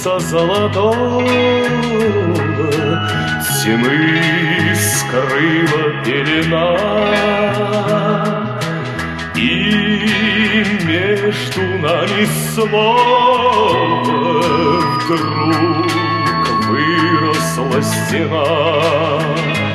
солнца золотого тьмы скрыла пелена, и между нами снова вдруг выросла стена.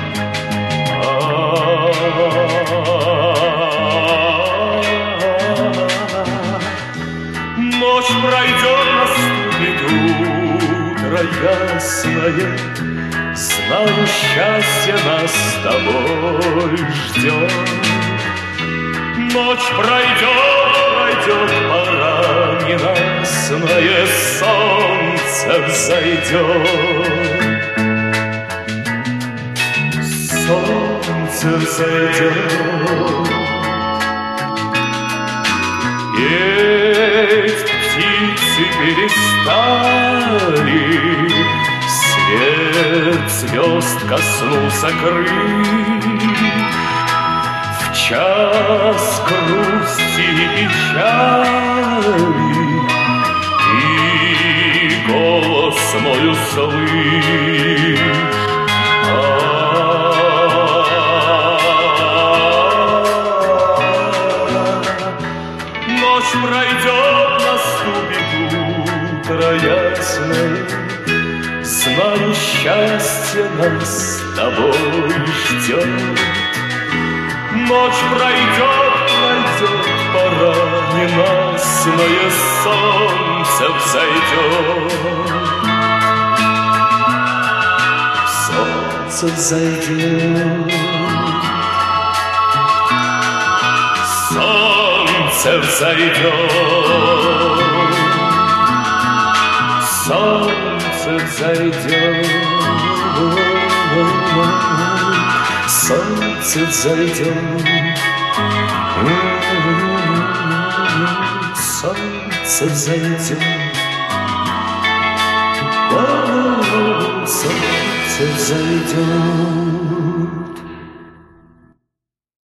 Ночь пройдет, наступит утро ясное, знаю, счастье нас с тобой ждет. Ночь пройдет, пора ненастное, солнце взойдет. Солнце взойдет. Петь птицы перестали, свет звезд коснулся крыль. В час грусти и печали ты голос мой услышь. Ночь пройдет, наступит утро ясное, знаю, счастье нас с тобой ждет. Ночь пройдет, пора ненастное, солнце взойдет. Солнце взойдет. Солнце взойдет. Солнце взойдет. Солнце взойдет. Солнце взойдет. Солнце взойдет.